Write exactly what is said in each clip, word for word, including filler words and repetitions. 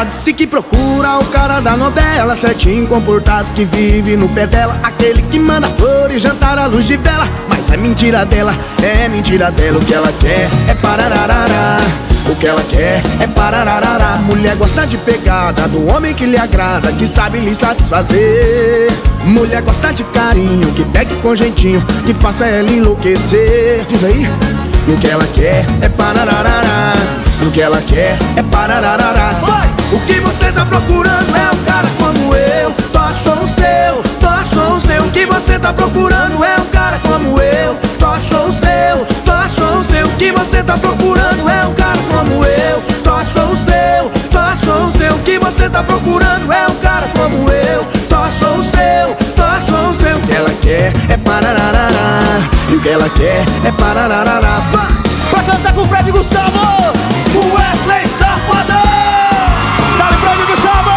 Ela disse que procura o cara da novela, certinho, comportado, que vive no pé dela, aquele que manda flores, jantar à luz de vela. Mas é mentira dela, é mentira dela. O que ela quer é parararará, o que ela quer é parararará. Mulher gosta de pegada, do homem que lhe agrada, que sabe lhe satisfazer. Mulher gosta de carinho, que pegue com jeitinho, que faça ela enlouquecer. Diz aí. E o que ela quer é parararará, o que ela quer é parararará. O que você tá procurando é um cara como eu, só sou o seu, só sou o seu. O que você tá procurando é um cara como eu, só sou o seu, só sou o seu. O que você tá procurando é um cara como eu, só sou o seu, só sou o seu. O que você tá procurando é um cara como eu, só sou o seu, só sou o seu. O que ela quer é parararará, e o que ela quer é parararará. Pra cantar com o Fred Gustavo, o Wesley Safadão. Dale, Fred Gustavo.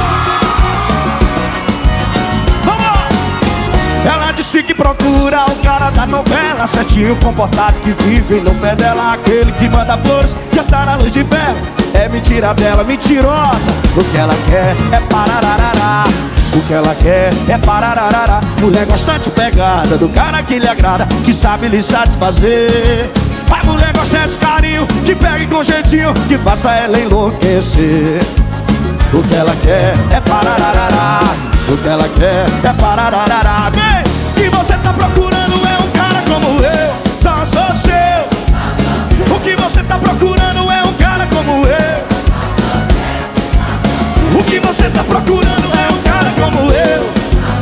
Vamos! Ela disse que procura o cara da novela, certinho, comportado, que vive no pé dela, aquele que manda flores, jantar à luz de vela. É mentira dela, mentirosa. O que ela quer é parararará, o que ela quer é parararará. Mulher gosta de pegada, do cara que lhe agrada, que sabe lhe satisfazer. A mulher gosta de carinho, que pegue com jeitinho, que faça ela enlouquecer. O que ela quer é parararará, o que ela quer é parararará. Vem! O que você tá procurando é um cara como eu, só sou seu. O que você tá procurando é um cara como eu. O que você tá procurando é um cara como eu.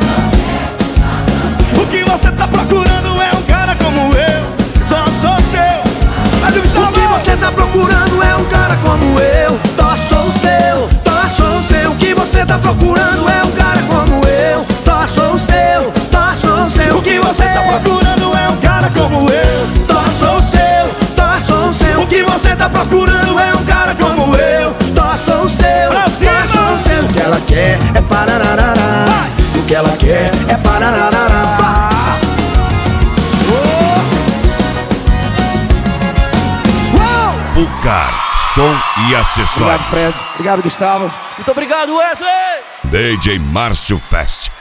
O que você tá procurando é um cara como eu, só sou seu. O que você tá procurando é um cara como eu, só sou o seu, só sou o seu. O que você tá procurando é um cara como eu, só sou o seu, só sou o seu. O que você tá procurando é um cara como eu, só sou o seu, só sou o seu. o que você tá procurando é um cara como eu, só sou o seu, só sou o seu. O que ela quer é parararará, o que ela quer é parararará. Pucar, som e acessórios. Obrigado, Fred. Obrigado, Gustavo. Muito obrigado, Wesley. D J Márcio Fest.